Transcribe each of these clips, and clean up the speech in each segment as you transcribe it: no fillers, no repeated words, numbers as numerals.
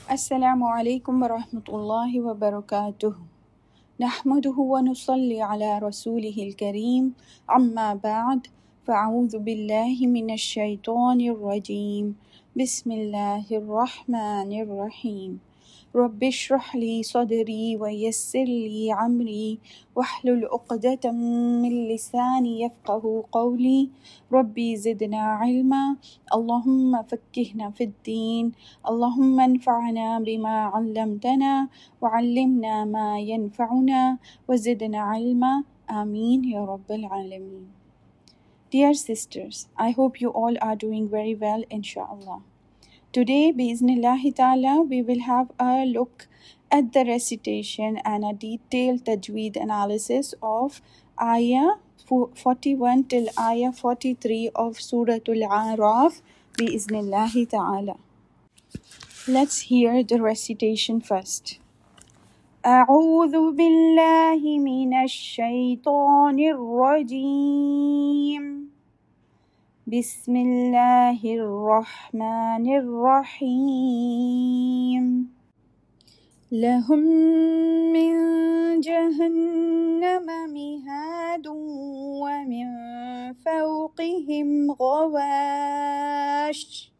Assalamu alaikum wa rahmatullahi wa barakatuh. Nahmaduhu wa nusalli ala rasulihil kareem. Amma ba'd. Fa'udhu billahi minash shaitanir rajeem. Bismillahir rahmanir rahim. رب اشرح لي صدري ويسر لي عمري واحلل عقدة من لساني يفقه قولي ربي زدنا علما اللهم فقهنا في الدين اللهم انفعنا بما علمتنا وعلمنا ما ينفعنا وزدنا علما آمين يا رب العالمين. Dear sisters, I hope you all are doing very well, inshallah. Today, bi'iznillahi ta'ala, we will have a look at the recitation and a detailed tajweed analysis of ayah 41 till ayah 43 of Surah Al-A'raf, bi'iznillahi ta'ala. Let's hear the recitation first. أعوذ بالله من الشيطان الرجيم بسم الله الرحمن الرحيم لهم من جهنم مهاد ومن فوقهم غواش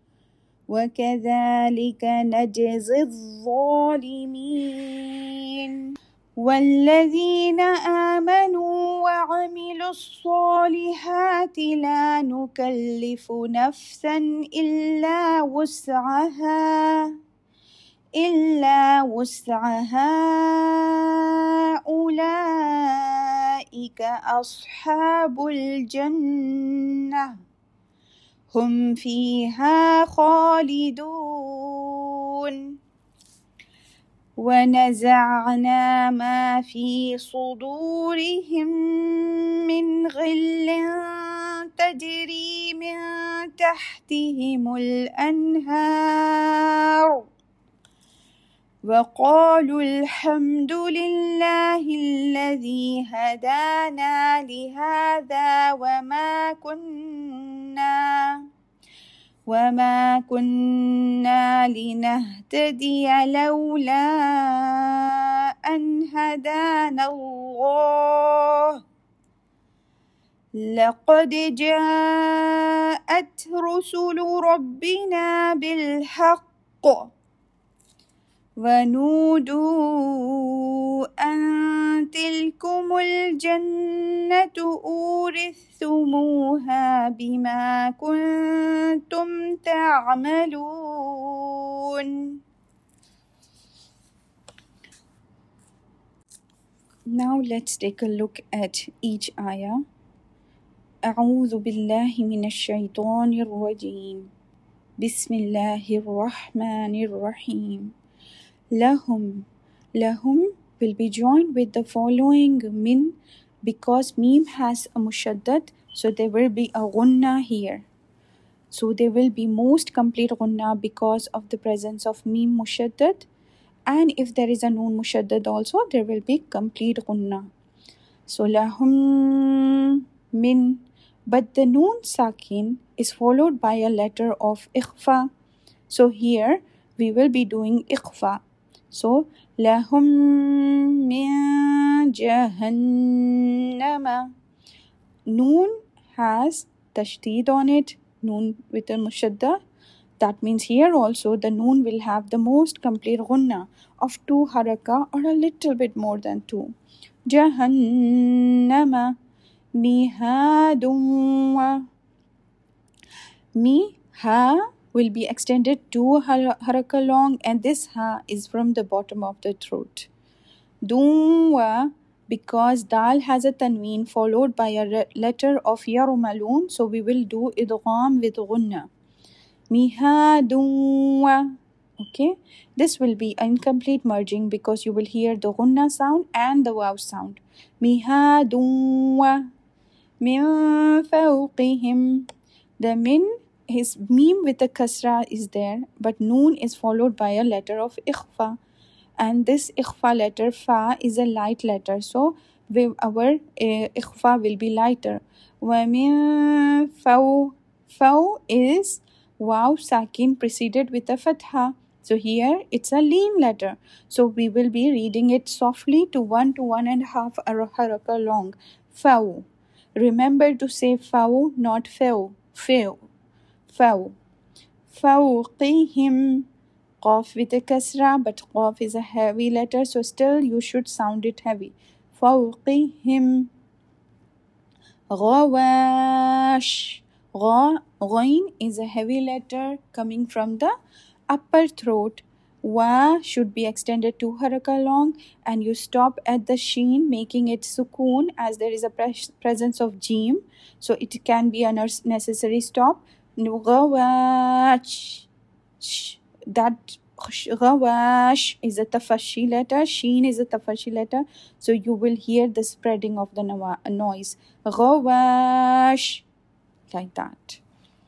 وكذلك نجزي الظالمين والذين آمنوا وعملوا الصالحات لا نكلف نفسا إلا وسعها أولئك أصحاب الجنة هم فيها خالدون ونزعنا ما في صدورهم من غل تجري من تحتهم الأنهار وقالوا الحمد لله الذي هدانا لهذا وما كنا لنهتدي لولا أن هدانا الله لقد جاءت رسل ربنا بالحق ونودوا أن تلكم الجنة أورثتموها بما كنتم تعملون. Now let's take a look at each ayah. أعوذ بالله من الشيطان الرجيم بسم الله الرحمن الرحيم Lahum will be joined with the following min because mim has a mushaddad, so there will be a gunna here. So there will be most complete gunna because of the presence of mim mushaddad, and if there is a noon mushaddad also, there will be complete gunna. So lahum min, but the noon sakin is followed by a letter of ikhfa. So here we will be doing ikhfa. So lahum min jahannama. Noon has tashdid on it, noon with a mushadda. That means here also the noon will have the most complete gunna of 2 haraka or a little bit more than 2. Jahannama mihadun. Miha will be extended 2 haraka long, and this ha is from the bottom of the throat. Dunwa, because dal has a tanween followed by a letter of yarumalun, so we will do idgham with gunna. Miha dunwa. Okay, this will be incomplete merging because you will hear the gunna sound and the waw sound. Miha dunwa min fawqihim. The min, his meme with a kasra is there, but noon is followed by a letter of ikhfa, and this ikhfa letter fa is a light letter, so our ikhfa will be lighter. Wa min faw is waw sakin preceded with a fatha, So here it's a lean letter. So we will be reading it softly to 1.5 haraka long. Faw. Remember to say faw, not faw. Faw. Faw. فوقهم. Qaf with a kasra, but qaf is a heavy letter, so still you should sound it heavy. فوقهم. غواش. Ghain is a heavy letter coming from the upper throat. Wa should be extended to haraka long, and you stop at the sheen, making it sukoon as there is a presence of jim, so it can be a necessary stop. Ghawash. That ghawash is a tafashi letter, sheen is a tafashi letter, so you will hear the spreading of the noise. Ghawash, like that.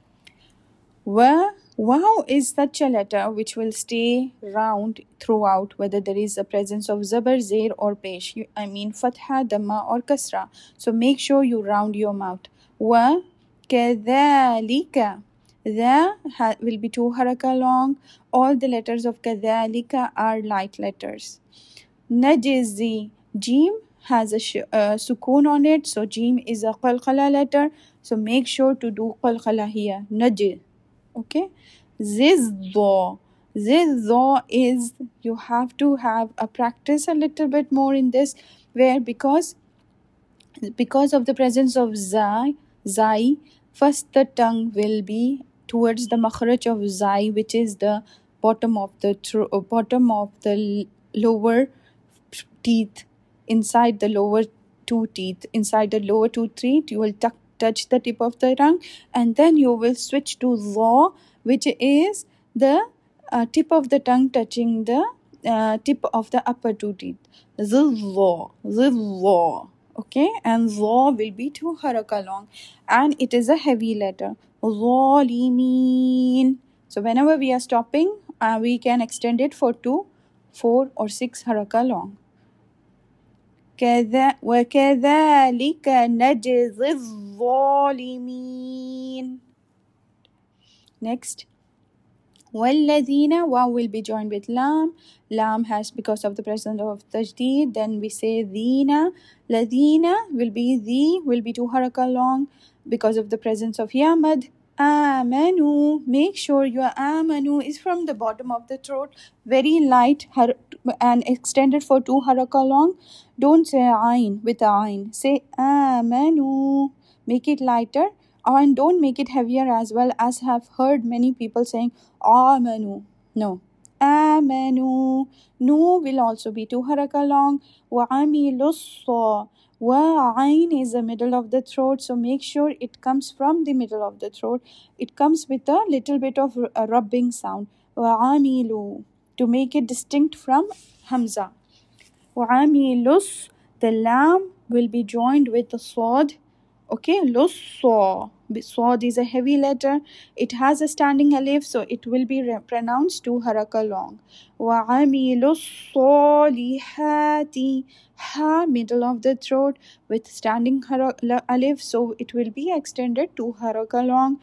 Wow is such a letter which will stay round throughout, whether there is a presence of zabar, zair or pesh. I mean fatha, dhamma or kasra. So make sure you round your mouth. Wa kadhalika. The will be 2 haraka long. All the letters of kadhalika are light letters. Najzi. Jim has a sukoon on it, so jim is a qalqala letter. So make sure to do qalqala here. Najz. Okay. Zizdo. Zizdo is, you have to have a practice a little bit more in this, where because of the presence of zai, first the tongue will be towards the makhraj of zai, which is the bottom of the lower teeth, inside the lower two teeth. Inside the lower two teeth, you will touch the tip of the tongue, and then you will switch to dha, which is the tip of the tongue touching the tip of the upper two teeth. Zillah. Okay, and dha will be 2 haraka long, and it is a heavy letter. Zalimin. So whenever we are stopping, we can extend it for 2, 4 or 6 haraka long. وكذلك نجزي الظالمين. Next. وَالَّذِينَ, wow will be joined with lam. Lam has, because of the presence of tajdeed, then we say dina. Ladina will be 2 haraka long because of the presence of yamad. Amanu, make sure your amanu is from the bottom of the throat, very light and extended for 2 haraka long. Don't say ayn with ayn, say amanu, make it lighter. And don't make it heavier as well, as have heard many people saying amanu. No, amanu. Nu will also be 2 haraka long. Wa amilussa. Wa ain is the middle of the throat, so make sure it comes from the middle of the throat. It comes with a little bit of a rubbing sound. Wa amilu, to make it distinct from hamza. Wa amilus, the lam will be joined with the sword. Okay, lussa. Swad is a heavy letter. It has a standing alif, so it will be pronounced 2 haraka long. وَعَمِلُوا الصَّالِحَاتِ. Ha, middle of the throat with standing alif, so it will be extended 2 haraka long.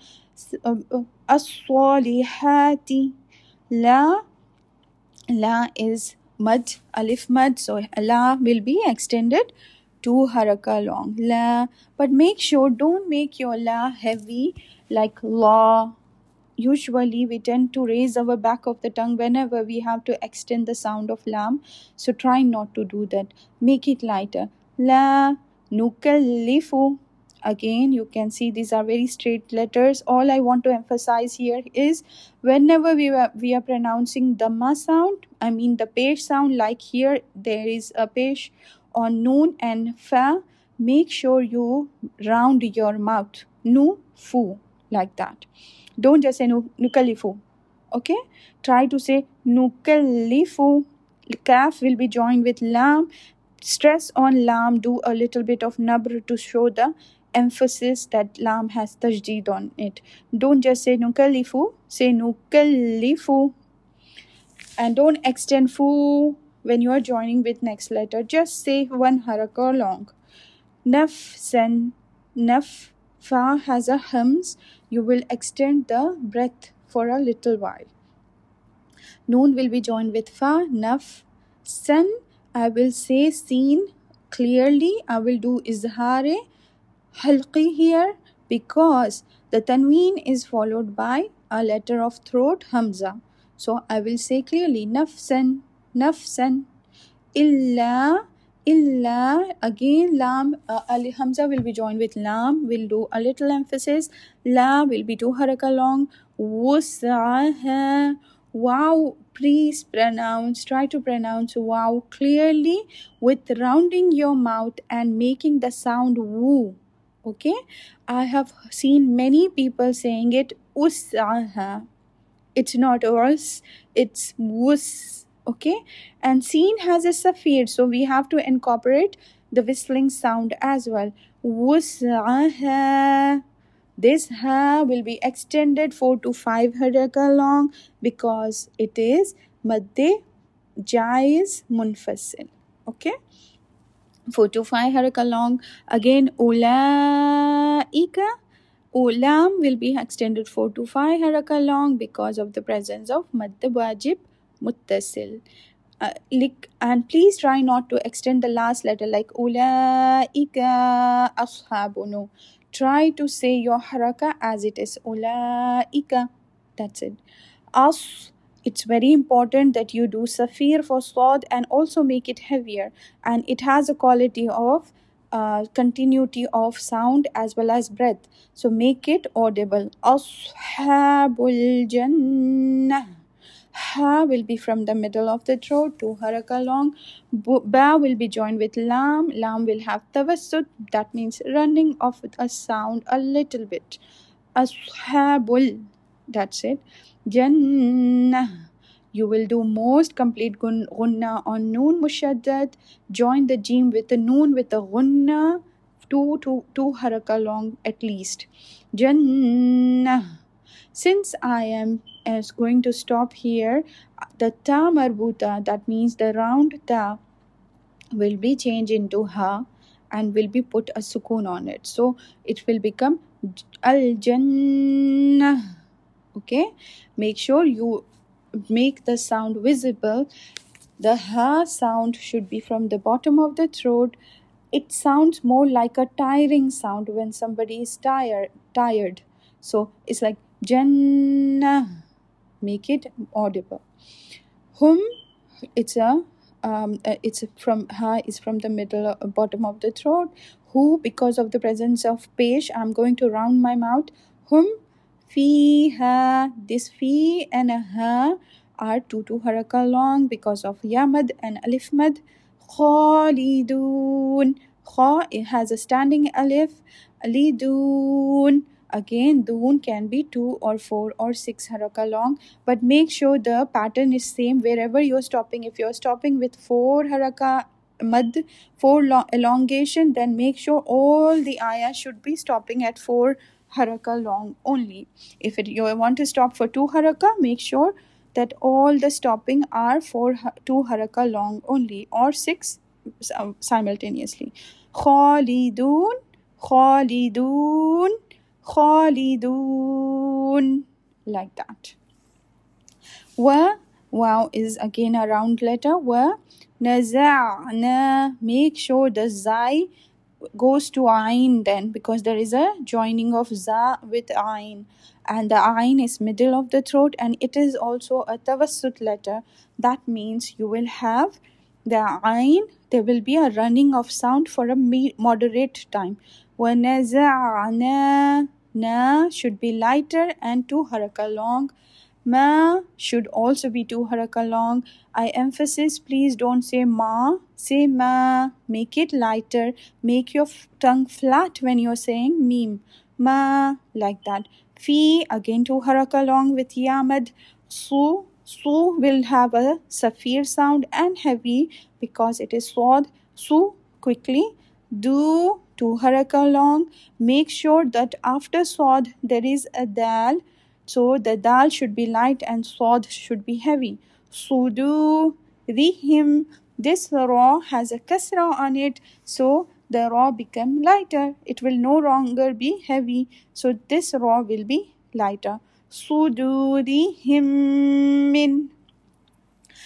الصَّالِحَاتِ. La is mad, alif mad, so la will be extended 2 haraka long. La, but make sure don't make your la heavy like la. Usually we tend to raise our back of the tongue whenever we have to extend the sound of lam, so try not to do that. Make it lighter. La nukallifu. Again, you can see these are very straight letters. All I want to emphasize here is whenever we are pronouncing dhamma sound, I mean the pesh sound, like here there is a pesh on noon and fa, make sure you round your mouth. Nu, fu, like that. Don't just say nukalifu. Okay? Try to say nukalifu. Kaf will be joined with lam. Stress on lam. Do a little bit of nabr to show the emphasis that lam has tajdeed on it. Don't just say nukalifu. Say nukalifu. And don't extend fu when you are joining with next letter. Just say 1 haraka long. Nafsan. Naf. Fa has a hums. You will extend the breath for a little while. Noon will be joined with fa, naf, san. I will say seen clearly. I will do izhare halqi here because the tanween is followed by a letter of throat hamza. So I will say clearly nafsan, nafsan. Illa, illa. Again lam, hamza will be joined with lam. We'll do a little emphasis. La will be 2 haraka long. Wus'aha. Wow, please try to pronounce wow clearly with rounding your mouth and making the sound woo. Okay, I have seen many people saying it us'aha. It's not us, it's wus. Okay, and seen has a safir, so we have to incorporate the whistling sound as well. Wus'aha. This ha will be extended 4 to 5 haraka long because it is madde jaiz munfasil. Okay, 4 to 5 haraka long. Again, ulaika. Ulam will be extended 4 to 5 haraka long because of the presence of mad wajib muttasil. And please try not to extend the last letter like ulaika ashabunu. Try to say your haraka as it is. Ulaika. That's it. It's very important that you do safir for sad and also make it heavier, and it has a quality of continuity of sound as well as breath, so make it audible. Ashabul jannah. Ha will be from the middle of the throat, 2 haraka long. Ba will be joined with lam. Lam will have tawassut, that means running off with a sound a little bit. Ashabul, that's it. Jannah. You will do most complete gunna on noon mushaddad. Join the jim with the noon with the gunna, two haraka long at least. Jannah. Since I am going to stop here, the ta marbuta, that means the round ta, will be changed into ha and will be put a sukoon on it. So it will become al jannah. Okay, make sure you make the sound visible. The ha sound should be from the bottom of the throat. It sounds more like a tiring sound when somebody is tired. So it's like Jannah. Make it audible. Hum, it's from ha is from the middle bottom of the throat. Who, because of the presence of pesh, I'm going to round my mouth. Hum fiha. This fi and a ha are 2 haraka long because of yamad and alif mad. Khalidun. Kha, it has a standing alif. Lidun. Again, doon can be 2 or 4 or 6 haraka long, but make sure the pattern is same wherever you're stopping. If you're stopping with 4 haraka mad, 4 elongation, then make sure all the ayah should be stopping at 4 haraka long only. If you want to stop for 2 haraka, make sure that all the stopping are for 2 haraka long only, or 6 simultaneously. Khalidun, Khalidun, Khalidun, like that. Wa, wow is again a round letter. Wa, naza'na. Make sure the zai goes to ayn then, because there is a joining of za with ayn, and the ayn is middle of the throat, and it is also a tawassut letter. That means you will have the ayn, there will be a running of sound for a moderate time. Wa naza'na. Na should be lighter and 2 haraka long. Ma should also be 2 haraka long. I emphasis, please don't say ma, say ma. Make it lighter. Make your tongue flat when you're saying meme. Ma, like that. Fi, again 2 haraka long with yamad. Su will have a safir sound and heavy because it is swad. Su, quickly. Do, 2 haraka long. Make sure that after swad there is a dal. So the dal should be light and swad should be heavy. Sudu, rihim. This ra has a kasra on it, so the ra become lighter. It will no longer be heavy, so this ra will be lighter. Sudurihim min.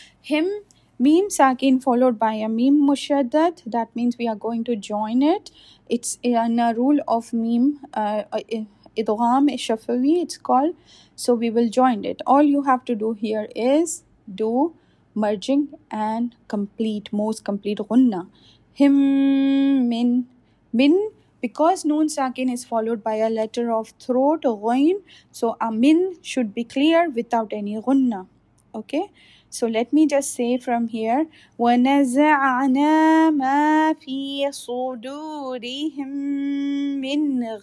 Him, meme sakin followed by a meme mushaddad. That means we are going to join it. It's in a rule of meme idgham shafawi, it's called. So we will join it. All you have to do here is do merging and most complete gunna. Him, min, because noon sakin is followed by a letter of throat, ghain, so a min should be clear without any gunna. Okay, so let me just say from here, وَنَزَعْنَا مَا فِي صُدُورِهِم مِّن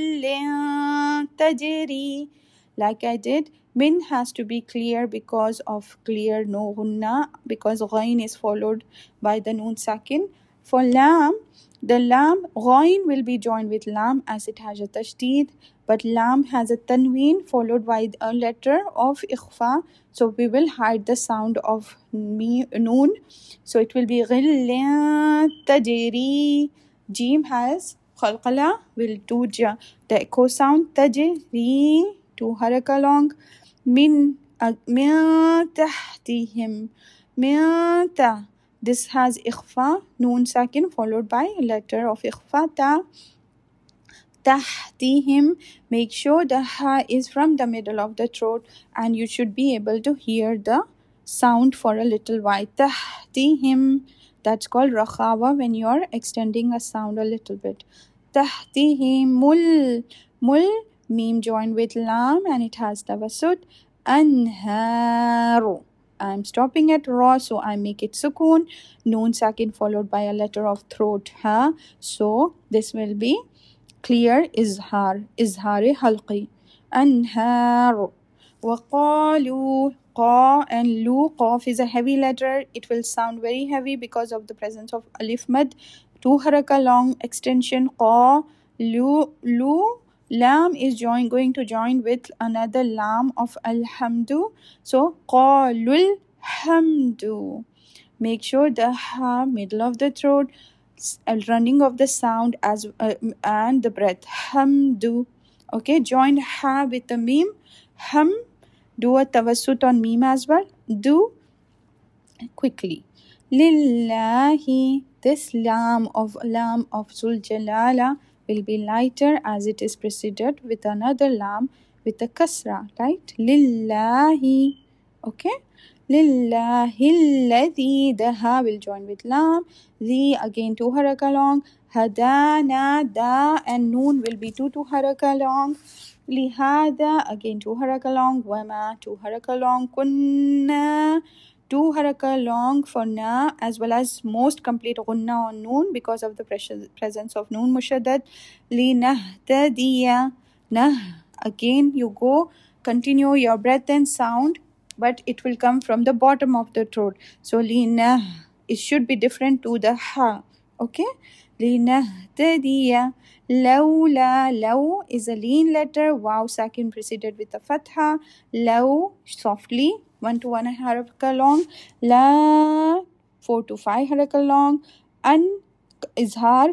غِلٍّ تَجْرِي. Like I did, min has to be clear because of clear no gunna, because ghain is followed by the noon sakin. For lam, the lam, ghain will be joined with lam as it has a tashdid, but lam has a tanween followed by a letter of ikhfa, so we will hide the sound of noon. So it will be ghillan tajri. Jim has khalqala, will do the echo sound, tajri, to haraka long. Min tahtihim, min ta. This has ikhfa, noon sakin followed by a letter of ikhfa, ta. Tahtihim, make sure the ha is from the middle of the throat and you should be able to hear the sound for a little while. Tahtihim, that's called rakhawa when you are extending a sound a little bit. Tahtihim, mul, meme joined with lam and it has tawassut. Anharu, I'm stopping at ra, so I make it sukoon. Noon sakin followed by a letter of throat, ha. So this will be clear izhar halqi. Anhar. Waqalu, qa and lu. Qaf is a heavy letter. It will sound very heavy because of the presence of alif mad. 2 haraka long extension, qa, lu. Lam is going to join with another lam of alhamdu. So qalul hamdu. Make sure the ha, middle of the throat, running of the sound as and the breath. Hamdu. Okay, join ha with the meme. Ham. Do a tawassut on meme as well. Do quickly. Lillahi. This lam of Zul Jalala will be lighter as it is preceded with another lam with a kasra, right? Lillahi. Okay. Lillahi alladhi, the ha will join with lam. The again 2 haraka long. Hadana, da and noon will be 2 haraka long. Lihada, again 2 haraka long. Wama, 2 haraka long. Kunna, 2 haraka long for na, as well as most complete gunna on noon because of the presence of noon mushaddad. Linahtadiya, nah, again you go, continue your breath and sound, but it will come from the bottom of the throat. So lina, it should be different to the ha. Okay, linahtadiya. Lawla, law is a lean letter. Wow sakin preceded with a fatha. Law, softly, 1 to 1 haraka long. La, 4 to 5 haraka long. An, izhar.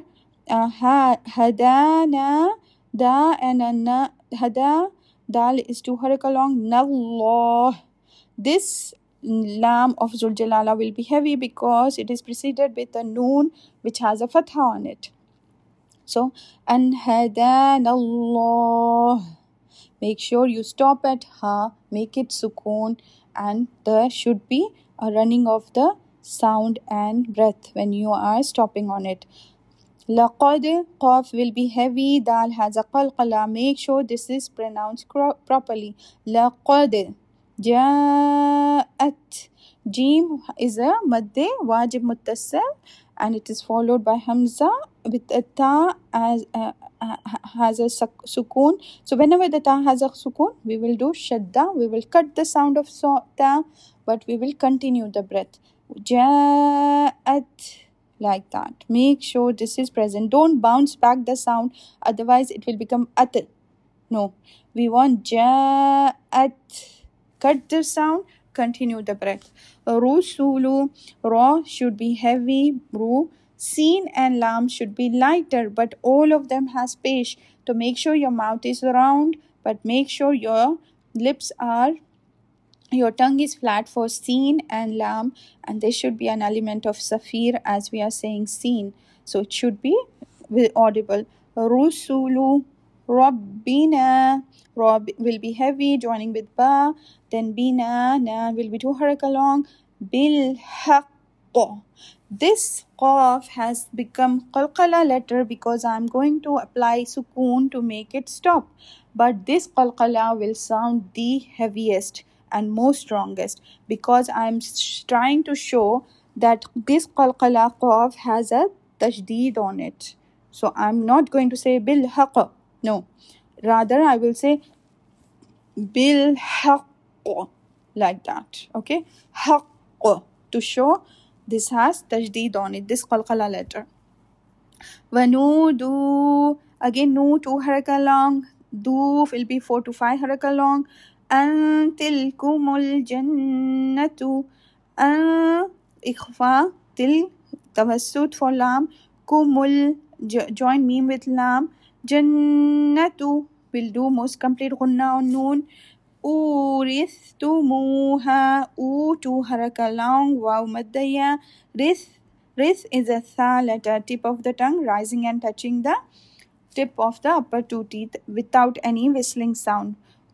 Hadana, da and anna, hada, dal is 2 haraka long. Nallah. This lam of Zul Jalala will be heavy because it is preceded with a noon which has a fatha on it. So, an hadanallah. Make sure you stop at ha, make it sukoon, and there should be a running of the sound and breath when you are stopping on it. Laqad, qaf will be heavy, dal has a qalqala. Make sure this is pronounced properly. Laqad. Ja'at. Jim is a madde wajib muttasil and it is followed by hamza with a ta as has a sukoon. So whenever the ta has a sukoon, we will do shadda. We will cut the sound of ta, but we will continue the breath. Ja'at, like that. Make sure this is present. Don't bounce back the sound, otherwise it will become at. No, we want ja'at. Cut the sound, continue the breath. Rusulu, ra should be heavy, ru. Sin and lam should be lighter, but all of them has pesh. So make sure your mouth is round, but make sure your lips are Your tongue is flat for seen and lam, and there should be an element of safir as we are saying seen. So it should be audible. Rusulu, Rabbina. Rob will be heavy, joining with ba. Then bina, na will be two haraka long. Bil haqq. This qaf has become qalqala letter because I'm going to apply sukoon to make it stop. But this qalqala will sound the heaviest and most strongest because I'm trying to show that this qalqala qaf has a tajdeed on it. So I'm not going to say bil haqq. No. Rather I will say bil haqq, like that. Okay? Haqq, to show this has tajdeed on it, this qalqala letter. Wanudu, again no 2 haraka long. Doof will be 4 to 5 haraka long. An tilkumul jannatu. An ikhfa til tawassut for lam. Kumul join meme with lam. Jannatu will do most complete gunna on noon. Uristumuha, u 2 haraka long. Wow maddaya. Rith is a tha letter, tip of the tongue rising and touching the tip of the upper 2 teeth without any whistling sound.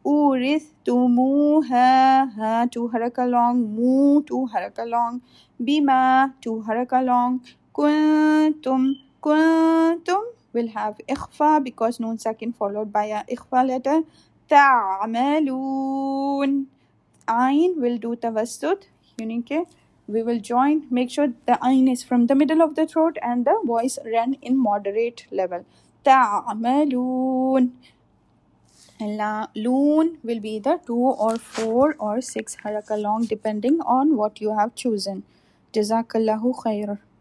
Uristumuha, ha 2 haraka long. Mu 2 haraka long. Bima 2 haraka long. Kuntum will have ikhfa because noon sakin followed by a ikhfa letter. Ta'malun, ayn will do tawassut, unique. We will join, make sure the ayn is from the middle of the throat and the voice run in moderate level. Ta'malun. Loon will be either 2 or 4 or 6 haraka long depending on what you have chosen. Jazakallahu khair.